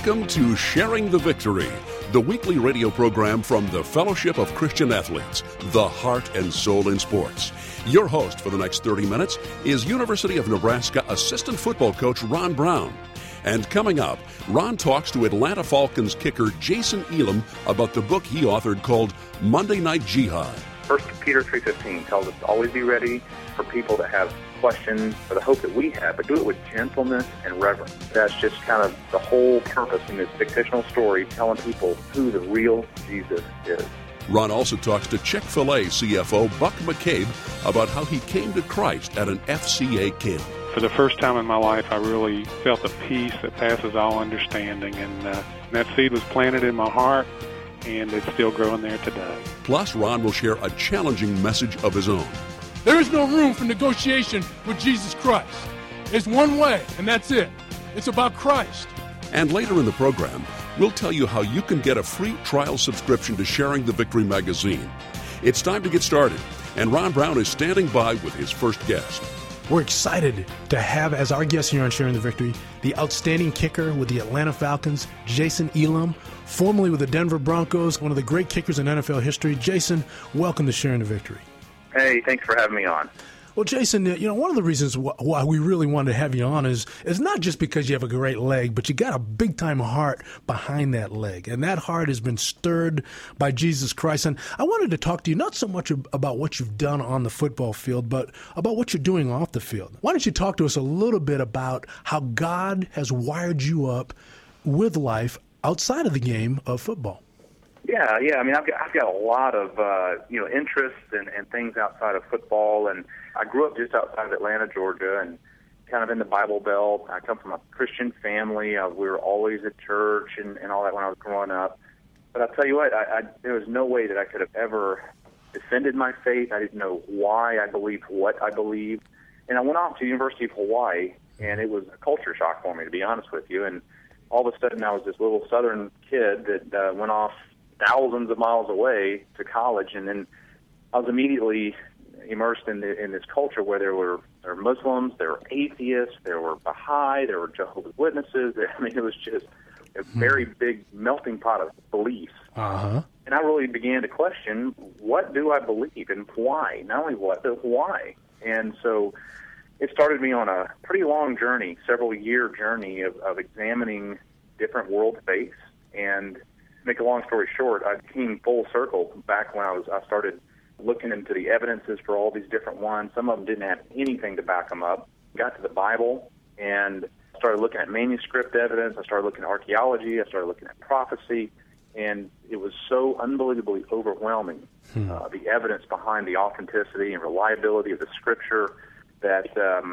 Welcome to Sharing the Victory, the weekly radio program from the Fellowship of Christian Athletes, the heart and soul in sports. Your host for the next 30 minutes is University of Nebraska assistant football coach Ron Brown. And coming up, Ron talks to Atlanta Falcons kicker Jason Elam about the book he authored called Monday Night Jihad. 1 Peter 3:15 tells us to always be ready for people that have questions for the hope that we have, but do it with gentleness and reverence. That's just kind of the whole purpose in this fictional story, telling people who the real Jesus is. Ron also talks to Chick-fil-A CFO Buck McCabe about how he came to Christ at an FCA camp. For the first time in my life, I really felt the peace that passes all understanding, and that seed was planted in my heart, and it's still growing there today. Plus, Ron will share a challenging message of his own. There is no room for negotiation with Jesus Christ. There's one way, and that's it. It's about Christ. And later in the program, we'll tell you how you can get a free trial subscription to Sharing the Victory magazine. It's time to get started, and Ron Brown is standing by with his first guest. We're excited to have as our guest here on Sharing the Victory the outstanding kicker with the Atlanta Falcons, Jason Elam, formerly with the Denver Broncos, one of the great kickers in NFL history. Jason, welcome to Sharing the Victory. Hey, thanks for having me on. Well, Jason, one of the reasons why we really wanted to have you on is not just because you have a great leg, but you got a big-time heart behind that leg. And that heart has been stirred by Jesus Christ. And I wanted to talk to you not so much about what you've done on the football field, but about what you're doing off the field. Why don't you talk to us a little bit about how God has wired you up with life outside of the game of football? Yeah. I mean, I've got a lot of interests and things outside of football, and I grew up just outside of Atlanta, Georgia, and kind of in the Bible Belt. I come from a Christian family. We were always at church and all that when I was growing up. But I'll tell you what, there was no way that I could have ever defended my faith. I didn't know why I believed what I believed. And I went off to the University of Hawaii, and it was a culture shock for me, to be honest with you. And all of a sudden, I was this little southern kid that went off thousands of miles away to college, and then I was immediately immersed in this culture where there were Muslims, there were atheists, there were Baha'i, there were Jehovah's Witnesses. I mean, it was just a very big melting pot of beliefs. Uh-huh. And I really began to question, what do I believe and why? Not only what, but why? And so it started me on a pretty long journey, several-year journey of examining different world faiths. And to make a long story short, I came full circle back when I started looking into the evidences for all these different ones. Some of them didn't have anything to back them up. Got to the Bible and started looking at manuscript evidence. I started looking at archaeology. I started looking at prophecy. And it was so unbelievably overwhelming, the evidence behind the authenticity and reliability of the Scripture, that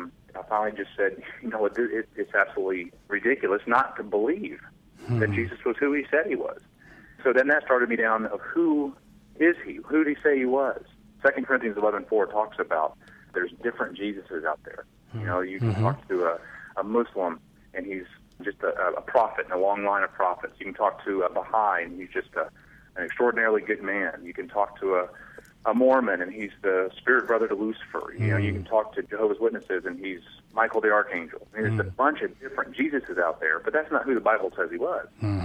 I finally just said, it's absolutely ridiculous not to believe that Jesus was who he said he was. So then that started me down of who is he? Who did he say he was? 2 Corinthians 11:4 talks about there's different Jesuses out there. You can talk to a Muslim, and he's just a prophet in a long line of prophets. You can talk to a Baha'i, and he's just an extraordinarily good man. You can talk to a Mormon, and he's the spirit brother to Lucifer. You can talk to Jehovah's Witnesses, and he's Michael the Archangel. I mean, there's a bunch of different Jesuses out there, but that's not who the Bible says he was,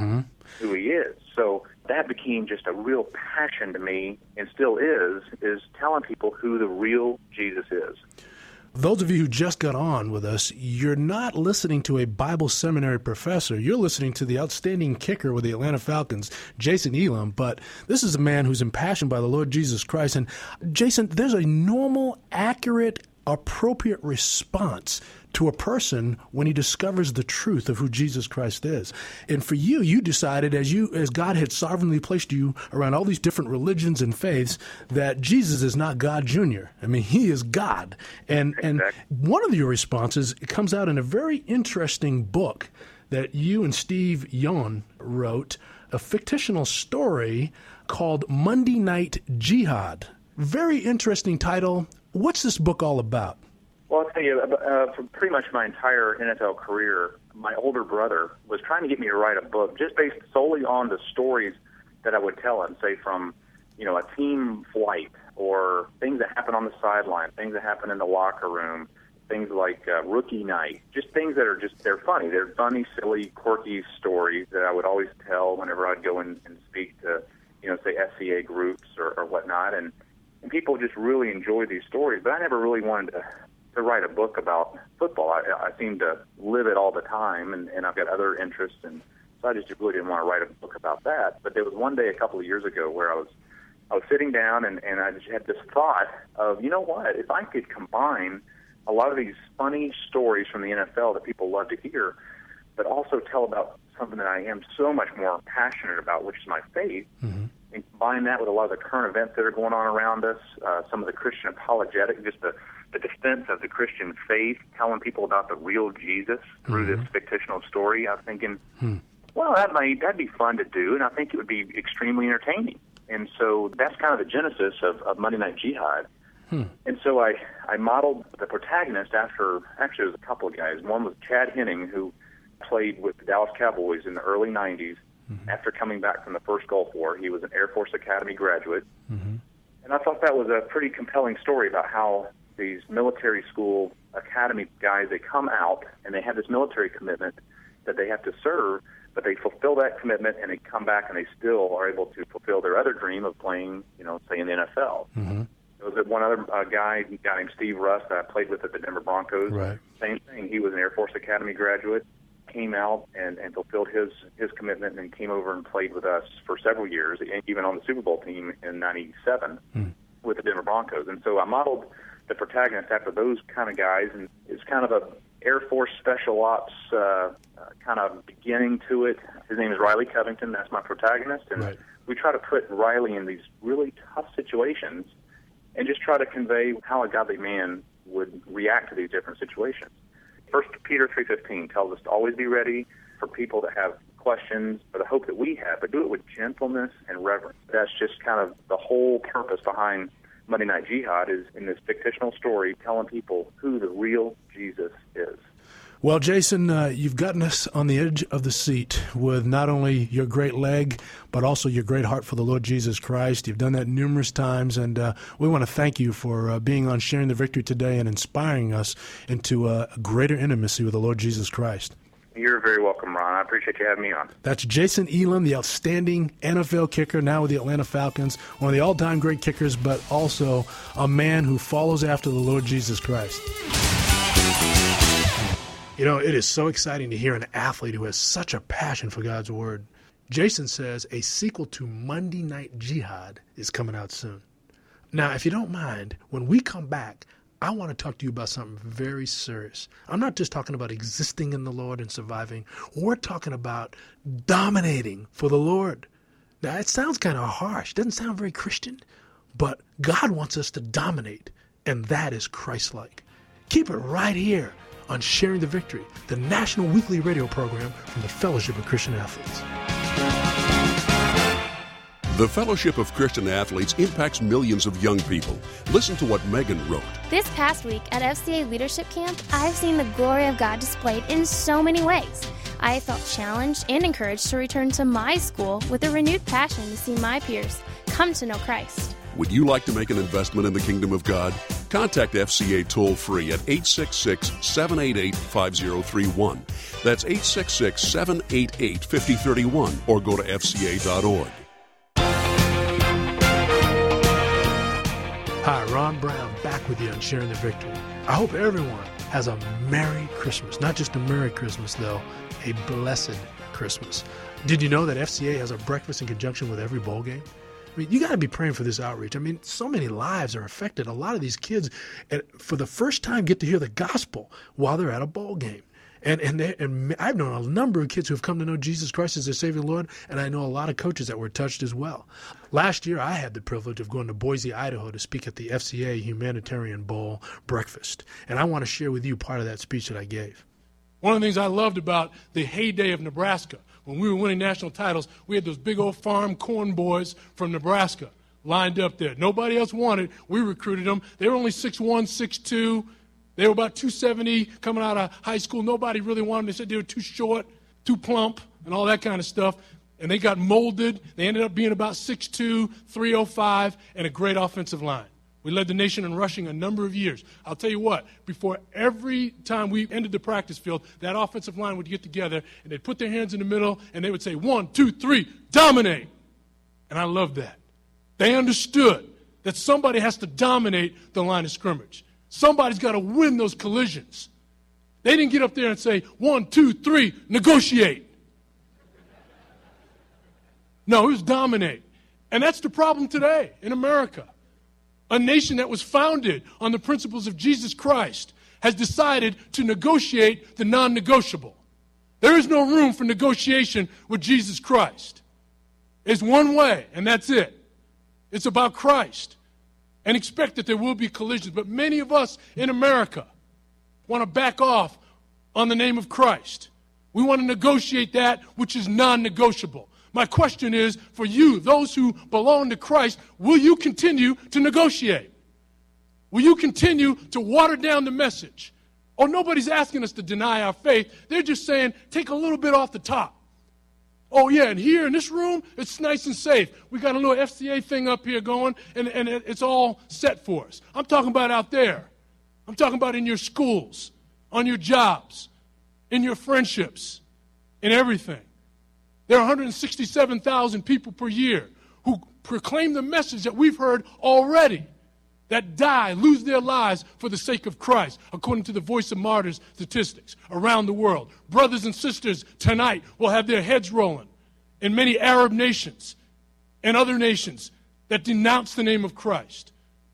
who he is. So that became just a real passion to me, and still is telling people who the real Jesus is. Those of you who just got on with us, you're not listening to a Bible seminary professor. You're listening to the outstanding kicker with the Atlanta Falcons, Jason Elam. But this is a man who's impassioned by the Lord Jesus Christ. And Jason, there's a normal, accurate, appropriate response to a person when he discovers the truth of who Jesus Christ is. And for you, you decided, as God had sovereignly placed you around all these different religions and faiths, that Jesus is not God Jr. I mean, he is God. And one of your responses comes out in a very interesting book that you and Steve Yohn wrote, a fictional story called Monday Night Jihad. Very interesting title. What's this book all about? Well, I'll tell you, for pretty much my entire NFL career, my older brother was trying to get me to write a book just based solely on the stories that I would tell him, say from, a team flight or things that happen on the sideline, things that happen in the locker room, things like Rookie Night, just things that are they're funny. They're funny, silly, quirky stories that I would always tell whenever I'd go and speak to, say FCA groups or whatnot. And people just really enjoy these stories, but I never really wanted to write a book about football. I seem to live it all the time, and I've got other interests, and so I just really didn't want to write a book about that. But there was one day a couple of years ago where I was sitting down, and I just had this thought of, you know what, if I could combine a lot of these funny stories from the NFL that people love to hear, but also tell about something that I am so much more passionate about, which is my faith, and combine that with a lot of the current events that are going on around us, some of the Christian apologetic, just the defense of the Christian faith, telling people about the real Jesus through this fictional story. I was thinking, well, that'd be fun to do, and I think it would be extremely entertaining. And so that's kind of the genesis of Monday Night Jihad. And so I modeled the protagonist after, actually it was a couple of guys. One was Chad Henning, who played with the Dallas Cowboys in the early 90s. After coming back from the first Gulf War. He was an Air Force Academy graduate. And I thought that was a pretty compelling story about how these military school academy guys, they come out and they have this military commitment that they have to serve, but they fulfill that commitment and they come back and they still are able to fulfill their other dream of playing, say in the NFL. There was one other guy named Steve Russ that I played with at the Denver Broncos. Right. Same thing. He was an Air Force Academy graduate, came out and fulfilled his commitment and came over and played with us for several years, even on the Super Bowl team in '97 with the Denver Broncos. And so I modeled the protagonist after those kind of guys, and it's kind of a Air Force Special Ops kind of beginning to it. His name is Riley Covington. That's my protagonist. And we try to put Riley in these really tough situations and just try to convey how a godly man would react to these different situations. 1 Peter 3:15 tells us to always be ready for people that have questions for the hope that we have, but do it with gentleness and reverence. That's just kind of the whole purpose behind Monday Night Jihad, is in this fictional story telling people who the real Jesus is. Well, Jason, you've gotten us on the edge of the seat with not only your great leg, but also your great heart for the Lord Jesus Christ. You've done that numerous times, and we want to thank you for being on Sharing the Victory today and inspiring us into a greater intimacy with the Lord Jesus Christ. You're very welcome, Ron. I appreciate you having me on. That's Jason Elam, the outstanding NFL kicker, now with the Atlanta Falcons, one of the all-time great kickers, but also a man who follows after the Lord Jesus Christ. It is so exciting to hear an athlete who has such a passion for God's Word. Jason says a sequel to Monday Night Jihad is coming out soon. Now, if you don't mind, when we come back, I want to talk to you about something very serious. I'm not just talking about existing in the Lord and surviving. We're talking about dominating for the Lord. Now, it sounds kind of harsh. Doesn't sound very Christian. But God wants us to dominate, and that is Christ-like. Keep it right here on Sharing the Victory, the national weekly radio program from the Fellowship of Christian Athletes. The Fellowship of Christian Athletes impacts millions of young people. Listen to what Megan wrote. This past week at FCA Leadership Camp, I've seen the glory of God displayed in so many ways. I felt challenged and encouraged to return to my school with a renewed passion to see my peers come to know Christ. Would you like to make an investment in the kingdom of God? Contact FCA toll-free at 866-788-5031. That's 866-788-5031, or go to fca.org. Hi, Ron Brown, back with you on Sharing the Victory. I hope everyone has a Merry Christmas. Not just a Merry Christmas, though, a blessed Christmas. Did you know that FCA has a breakfast in conjunction with every bowl game? I mean, you got to be praying for this outreach. I mean, so many lives are affected. A lot of these kids, for the first time, get to hear the gospel while they're at a bowl game. And I've known a number of kids who have come to know Jesus Christ as their Savior and Lord, and I know a lot of coaches that were touched as well. Last year, I had the privilege of going to Boise, Idaho to speak at the FCA Humanitarian Bowl breakfast, and I want to share with you part of that speech that I gave. One of the things I loved about the heyday of Nebraska, when we were winning national titles, we had those big old farm corn boys from Nebraska lined up there. Nobody else wanted. We recruited them. They were only 6'1", 6'2". They were about 270 coming out of high school. Nobody really wanted them. They said they were too short, too plump, and all that kind of stuff. And they got molded. They ended up being about 6'2", 305, and a great offensive line We led the nation in rushing a number of years. I'll tell you what, before every time we ended the practice field, that offensive line would get together, and they'd put their hands in the middle, and they would say, 1, 2, 3, dominate. And I loved that. They understood that somebody has to dominate the line of scrimmage. Somebody's got to win those collisions. They didn't get up there and say, 1, 2, 3, negotiate. No, it was dominate. And that's the problem today in America. A nation that was founded on the principles of Jesus Christ has decided to negotiate the non-negotiable. There is no room for negotiation with Jesus Christ. It's one way, and that's it. It's about Christ. And expect that there will be collisions. But many of us in America want to back off on the name of Christ. We want to negotiate that which is non-negotiable. My question is, for you, those who belong to Christ, will you continue to negotiate? Will you continue to water down the message? Oh, nobody's asking us to deny our faith. They're just saying, take a little bit off the top. Oh, yeah, and here in this room, it's nice and safe. We got a little FCA thing up here going, and it's all set for us. I'm talking about out there. I'm talking about in your schools, on your jobs, in your friendships, in everything. There are 167,000 people per year who proclaim the message that we've heard already, that die, lose their lives for the sake of Christ, according to the Voice of Martyrs statistics around the world. Brothers and sisters tonight will have their heads rolling in many Arab nations and other nations that denounce the name of Christ.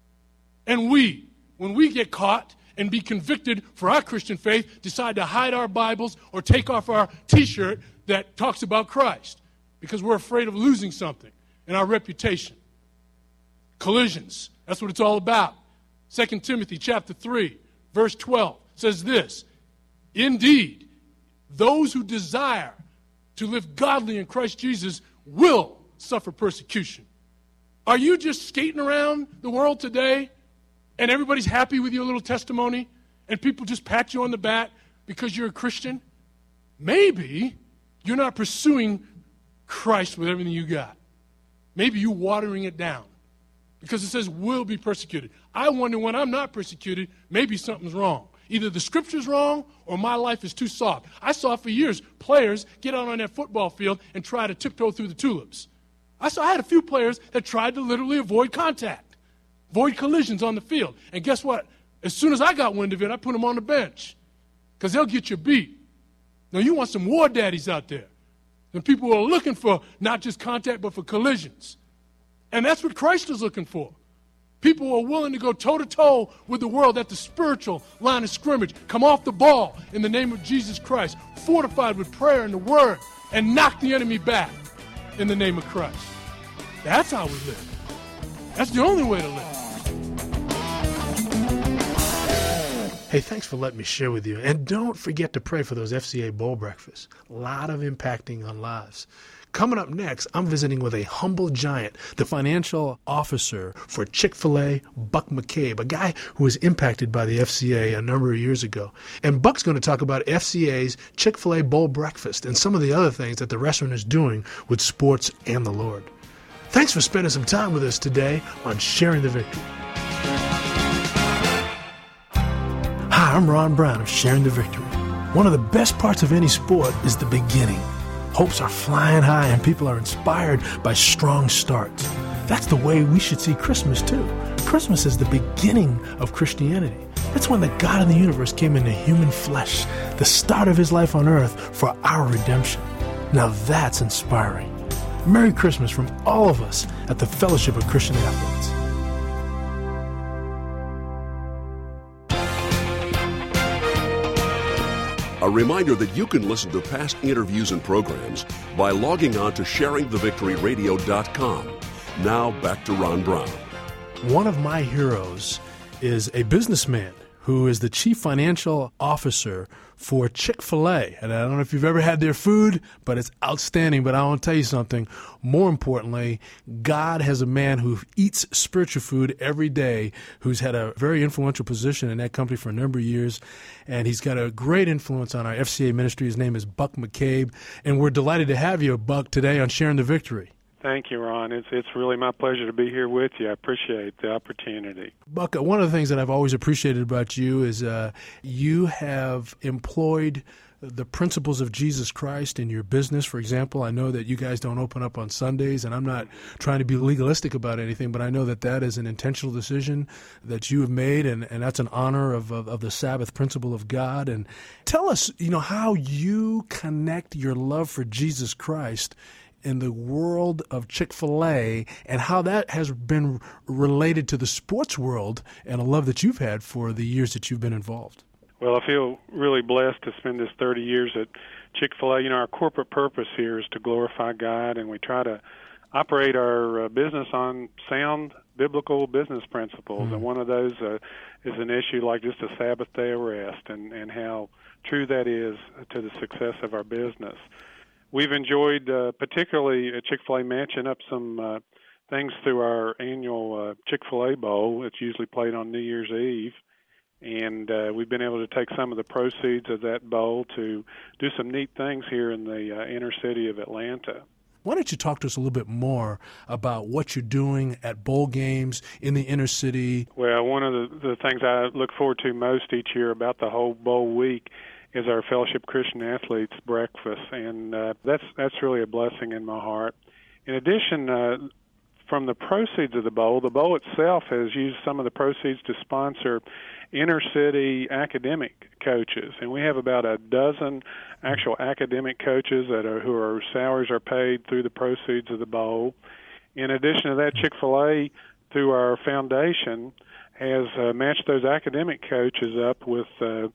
And we, when we get caught and be convicted for our Christian faith, decide to hide our Bibles or take off our T-shirt that talks about Christ because we're afraid of losing something in our reputation. Collisions, that's what it's all about. 2 Timothy chapter 3, verse 12 says this, indeed, those who desire to live godly in Christ Jesus will suffer persecution. Are you just skating around the world today and everybody's happy with your little testimony and people just pat you on the back because you're a Christian? Maybe you're not pursuing Christ with everything you got. Maybe you're watering it down because it says will be persecuted. I wonder when I'm not persecuted, maybe something's wrong. Either the scripture's wrong or my life is too soft. I saw for years players get out on that football field and try to tiptoe through the tulips. I had a few players that tried to literally avoid contact, avoid collisions on the field. And guess what? As soon as I got wind of it, I put them on the bench because they'll get you beat. Now, you want some war daddies out there. And people who are looking for not just contact, but for collisions. And that's what Christ is looking for. People who are willing to go toe-to-toe with the world at the spiritual line of scrimmage, come off the ball in the name of Jesus Christ, fortified with prayer and the word, and knock the enemy back in the name of Christ. That's how we live. That's the only way to live. Hey, thanks for letting me share with you. And don't forget to pray for those FCA bowl breakfasts. A lot of impacting on lives. Coming up next, I'm visiting with a humble giant, the financial officer for Chick-fil-A, Buck McCabe, a guy who was impacted by the FCA a number of years ago. And Buck's going to talk about FCA's Chick-fil-A bowl breakfast and some of the other things that the restaurant is doing with sports and the Lord. Thanks for spending some time with us today on Sharing the Victory. Hi, I'm Ron Brown of Sharing the Victory. One of the best parts of any sport is the beginning. Hopes are flying high and people are inspired by strong starts. That's the way we should see Christmas too. Christmas is the beginning of Christianity. It's when the God of the universe came into human flesh, the start of his life on earth for our redemption. Now that's inspiring. Merry Christmas from all of us at the Fellowship of Christian Athletes. A reminder that you can listen to past interviews and programs by logging on to sharingthevictoryradio.com. Now back to Ron Brown. One of my heroes is a businessman who is the chief financial officer for Chick-fil-A. And I don't know if you've ever had their food, but it's outstanding. But I want to tell you something. More importantly, God has a man who eats spiritual food every day, who's had a very influential position in that company for a number of years. And he's got a great influence on our FCA ministry. His name is Buck McCabe. And we're delighted to have you, Buck, today on Sharing the Victory. Thank you, Ron. It's really my pleasure to be here with you. I appreciate the opportunity. Buck, one of the things that I've always appreciated about you is you have employed the principles of Jesus Christ in your business. For example, I know that you guys don't open up on Sundays, and I'm not trying to be legalistic about anything, but I know that that is an intentional decision that you have made, and that's an honor of the Sabbath principle of God. And tell us, how you connect your love for Jesus Christ in the world of Chick-fil-A, and how that has been related to the sports world and a love that you've had for the years that you've been involved. Well, I feel really blessed to spend this 30 years at Chick-fil-A. Our corporate purpose here is to glorify God, and we try to operate our business on sound biblical business principles. Mm-hmm. And one of those is an issue like just a Sabbath day of rest, and how true that is to the success of our business. We've enjoyed, particularly at Chick-fil-A, matching up some things through our annual Chick-fil-A Bowl. It's usually played on New Year's Eve. And we've been able to take some of the proceeds of that bowl to do some neat things here in the inner city of Atlanta. Why don't you talk to us a little bit more about what you're doing at bowl games in the inner city? Well, one of the things I look forward to most each year about the whole bowl week is our Fellowship Christian Athletes breakfast, and that's really a blessing in my heart. In addition, from the proceeds of the bowl itself has used some of the proceeds to sponsor inner-city academic coaches, and we have about a dozen actual academic coaches whose salaries are paid through the proceeds of the bowl. In addition to that, Chick-fil-A, through our foundation, has matched those academic coaches up with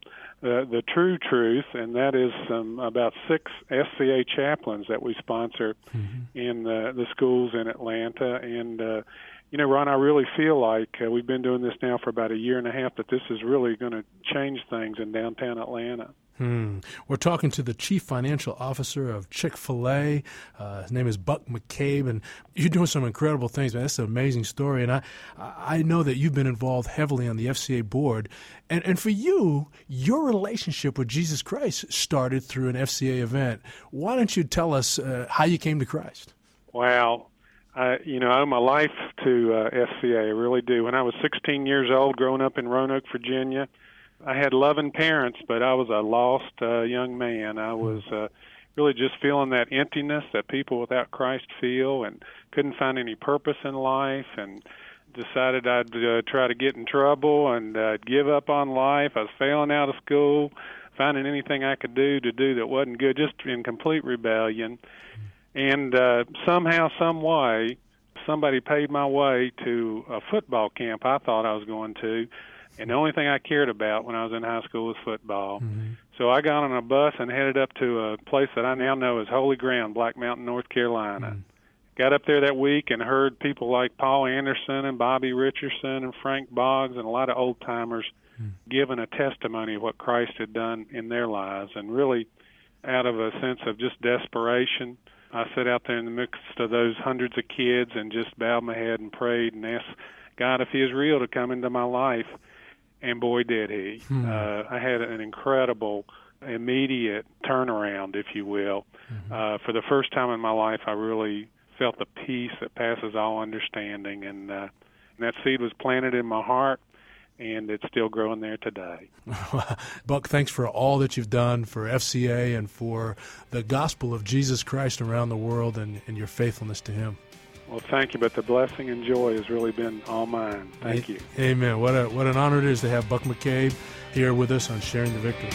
the true truth, and that is about 6 FCA chaplains that we sponsor in the schools in Atlanta. And Ron, I really feel like we've been doing this now for about a year and a half, that this is really going to change things in downtown Atlanta. We're talking to the Chief Financial Officer of Chick-fil-A. His name is Buck McCabe, and you're doing some incredible things, man. That's an amazing story, and I know that you've been involved heavily on the FCA board. And for you, your relationship with Jesus Christ started through an FCA event. Why don't you tell us how you came to Christ? Wow. I owe my life to FCA. I really do. When I was 16 years old, growing up in Roanoke, Virginia, I had loving parents, but I was a lost young man. I was really just feeling that emptiness that people without Christ feel, and couldn't find any purpose in life, and decided I'd try to get in trouble and give up on life. I was failing out of school, finding anything I could do that wasn't good, just in complete rebellion. And somehow, some way, somebody paid my way to a football camp I thought I was going to. And the only thing I cared about when I was in high school was football. So I got on a bus and headed up to a place that I now know as Holy Ground, Black Mountain, North Carolina. Got up there that week and heard people like Paul Anderson and Bobby Richardson and Frank Boggs and a lot of old-timers giving a testimony of what Christ had done in their lives. And really, out of a sense of just desperation, I sat out there in the midst of those hundreds of kids and just bowed my head and prayed and asked God if He is real to come into my life. And boy, did He. I had an incredible, immediate turnaround, if you will. For the first time in my life, I really felt the peace that passes all understanding. And that seed was planted in my heart, and it's still growing there today. Buck, thanks for all that you've done for FCA and for the gospel of Jesus Christ around the world, and your faithfulness to Him. Well, thank you, but the blessing and joy has really been all mine. Thank you. Amen. What an honor it is to have Buck McCabe here with us on Sharing the Victory.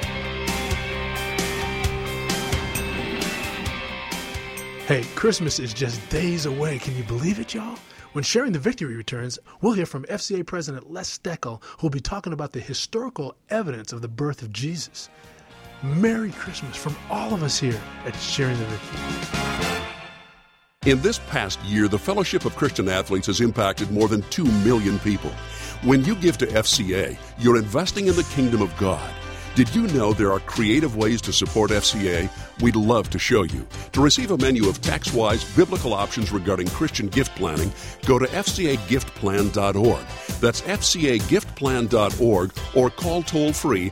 Hey, Christmas is just days away. Can you believe it, y'all? When Sharing the Victory returns, we'll hear from FCA President Les Steckel, who'll be talking about the historical evidence of the birth of Jesus. Merry Christmas from all of us here at Sharing the Victory. In this past year, the Fellowship of Christian Athletes has impacted more than 2 million people. When you give to FCA, you're investing in the kingdom of God. Did you know there are creative ways to support FCA? We'd love to show you. To receive a menu of tax-wise biblical options regarding Christian gift planning, go to fcagiftplan.org. That's fcagiftplan.org, or call toll-free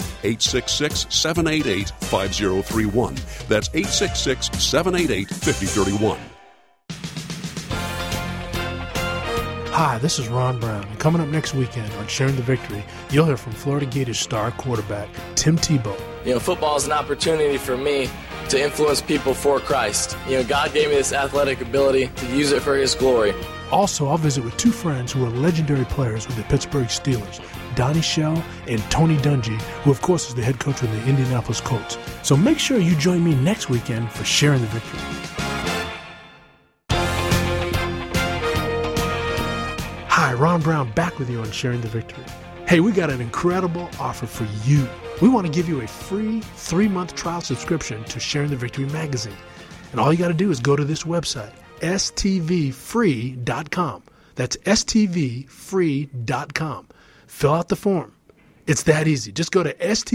866-788-5031. That's 866-788-5031. Hi, this is Ron Brown, and coming up next weekend on Sharing the Victory, you'll hear from Florida Gators star quarterback Tim Tebow. Football is an opportunity for me to influence people for Christ. God gave me this athletic ability to use it for His glory. Also, I'll visit with two friends who are legendary players with the Pittsburgh Steelers, Donnie Shell and Tony Dungy, who of course is the head coach of the Indianapolis Colts. So make sure you join me next weekend for Sharing the Victory. Hi, Ron Brown back with you on Sharing the Victory. Hey, we got an incredible offer for you. We want to give you a free 3-month trial subscription to Sharing the Victory magazine. And all you got to do is go to this website, stvfree.com. That's stvfree.com. Fill out the form. It's that easy. Just go to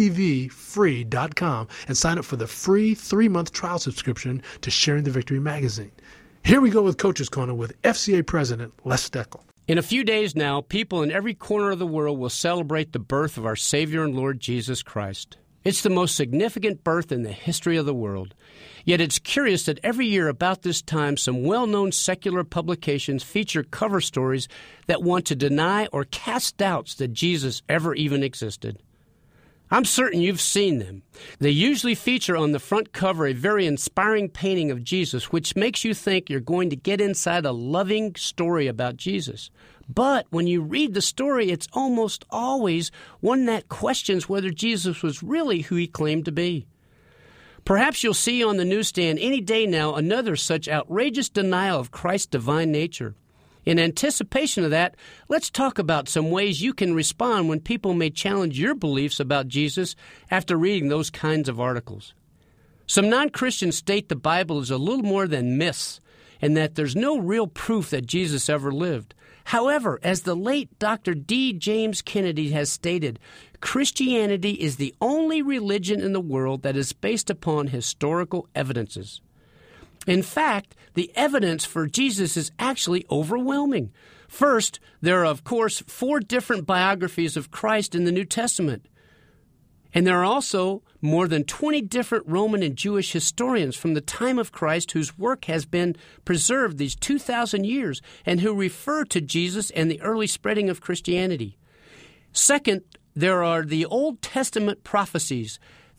stvfree.com and sign up for the free 3-month trial subscription to Sharing the Victory magazine. Here we go with Coach's Corner with FCA President Les Steckel. In a few days now, people in every corner of the world will celebrate the birth of our Savior and Lord Jesus Christ. It's the most significant birth in the history of the world. Yet it's curious that every year about this time, some well-known secular publications feature cover stories that want to deny or cast doubts that Jesus ever even existed. I'm certain you've seen them. They usually feature on the front cover a very inspiring painting of Jesus, which makes you think you're going to get inside a loving story about Jesus. But when you read the story, it's almost always one that questions whether Jesus was really who he claimed to be. Perhaps you'll see on the newsstand any day now another such outrageous denial of Christ's divine nature. In anticipation of that, let's talk about some ways you can respond when people may challenge your beliefs about Jesus after reading those kinds of articles. Some non-Christians state the Bible is a little more than myths and that there's no real proof that Jesus ever lived. However, as the late Dr. D. James Kennedy has stated, Christianity is the only religion in the world that is based upon historical evidences. In fact, the evidence for Jesus is actually overwhelming. First, there are, of course, 4 different biographies of Christ in the New Testament. And there are also more than 20 different Roman and Jewish historians from the time of Christ whose work has been preserved these 2,000 years and who refer to Jesus and the early spreading of Christianity. Second, there are the Old Testament prophecies,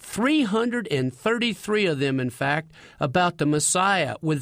333 of them, in fact, about the Messiah, with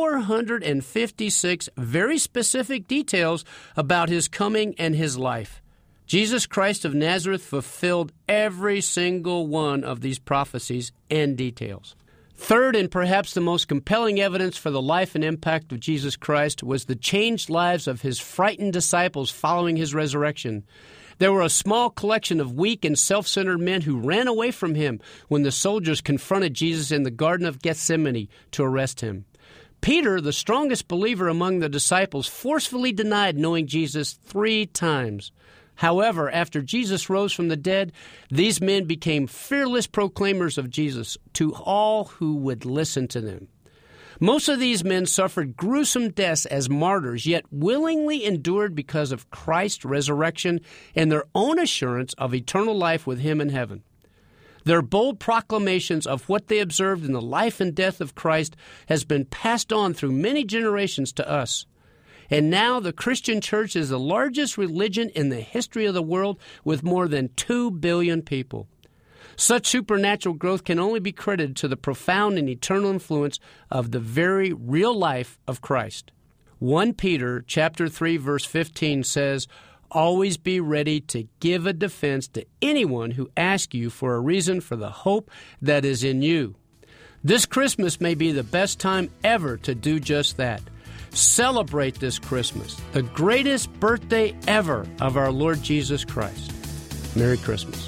456 very specific details about his coming and his life. Jesus Christ of Nazareth fulfilled every single one of these prophecies and details. Third, and perhaps the most compelling evidence for the life and impact of Jesus Christ, was the changed lives of his frightened disciples following his resurrection. There were a small collection of weak and self-centered men who ran away from him when the soldiers confronted Jesus in the Garden of Gethsemane to arrest him. Peter, the strongest believer among the disciples, forcefully denied knowing Jesus 3 times. However, after Jesus rose from the dead, these men became fearless proclaimers of Jesus to all who would listen to them. Most of these men suffered gruesome deaths as martyrs, yet willingly endured because of Christ's resurrection and their own assurance of eternal life with him in heaven. Their bold proclamations of what they observed in the life and death of Christ has been passed on through many generations to us. And now the Christian church is the largest religion in the history of the world with more than 2 billion people. Such supernatural growth can only be credited to the profound and eternal influence of the very real life of Christ. 1 Peter chapter 3, verse 15 says, "Always be ready to give a defense to anyone who asks you for a reason for the hope that is in you." This Christmas may be the best time ever to do just that. Celebrate this Christmas, the greatest birthday ever of our Lord Jesus Christ. Merry Christmas.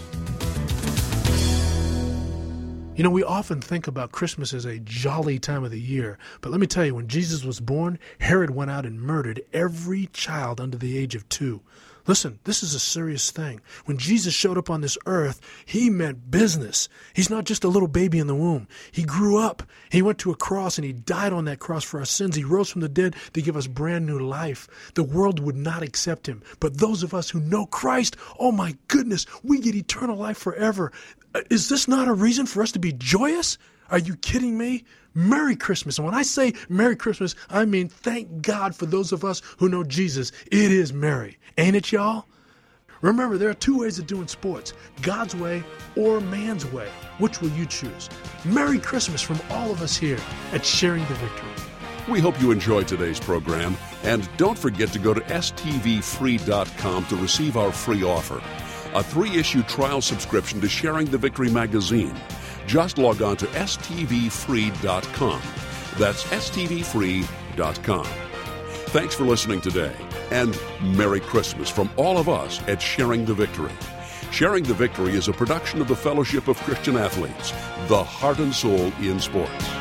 You know, we often think about Christmas as a jolly time of the year, but let me tell you, when Jesus was born, Herod went out and murdered every child under the age of 2. Listen, this is a serious thing. When Jesus showed up on this earth, he meant business. He's not just a little baby in the womb. He grew up. He went to a cross and he died on that cross for our sins. He rose from the dead to give us brand new life. The world would not accept him. But those of us who know Christ, oh my goodness, we get eternal life forever. Is this not a reason for us to be joyous? Are you kidding me? Merry Christmas. And when I say Merry Christmas, I mean thank God for those of us who know Jesus. It is merry. Ain't it, y'all? Remember, there are two ways of doing sports, God's way or man's way. Which will you choose? Merry Christmas from all of us here at Sharing the Victory. We hope you enjoyed today's program, and don't forget to go to stvfree.com to receive our free offer, a 3-issue trial subscription to Sharing the Victory magazine. Just log on to stvfree.com. That's stvfree.com. Thanks for listening today, and Merry Christmas from all of us at Sharing the Victory. Sharing the Victory is a production of the Fellowship of Christian Athletes, the heart and soul in sports.